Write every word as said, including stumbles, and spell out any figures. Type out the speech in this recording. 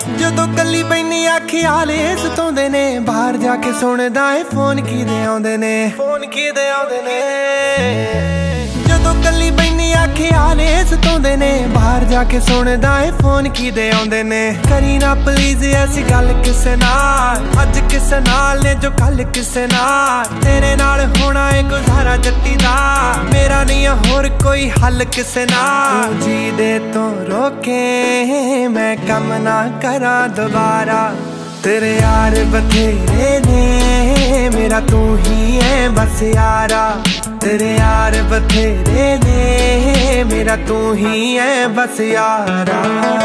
ਜਦੋਂ ਕੱਲੀ ਬੈਨੀ ਆ ਖਿਆਲੇ ਸਤਾਉਂਦੇ ਨੇ ਬਾਹਰ ਜਾ ਕੇ ਸੁਣਦਾ ਏ ਫੋਨ ਕਿਦੇ ਆਉਂਦੇ ਨੇ ਫੋਨ ਕਿਦੇ ਆਉਂਦੇ ਨੇ ਜਦੋਂ ਕੱਲੀ ਬੈਨੀ ਆ ਖਿਆਲੇ ਸਤਾਉਂਦੇ ਨੇ ਬਾਹਰ ਜਾ ਕੇ ਸੁਣਦਾ ਏ ਫੋਨ ਕਿਦੇ ਆਉਂਦੇ ਨੇ ਕਰੀ ਨਾ ਪਲੀਜ਼ ਐਸੀ ਗੱਲ ਕਿਸੇ ਨਾਲ ਅੱਜ ਕਿਸੇ ਨਾਲ ਨੇ ਜੋ ਕੱਲ ਕਿਸੇ ਨਾਲ ਤੇਰੇ ਨਾਲ ਹੋਣਾ ਏ ਗੁਜ਼ਾਰਾ ਜੱਟੀ ਦਾ ਮੇਰਾ ਨਹੀਂ ਹੋਰ ਕੋਈ ਹੱਲ ਕਿਸੇ ਨਾਲ ਜੀ ਦੇ ਤੋਂ ਰੋਕੇ ਮੈਂ ਕੰਮ ਨਾ ਕਰਾਂ ਦੁਬਾਰਾ तेरे यार बथेरे ने मेरा तू ही है बस यारा तेरे यार बथेरे ने मेरा तू ही है बस यारा।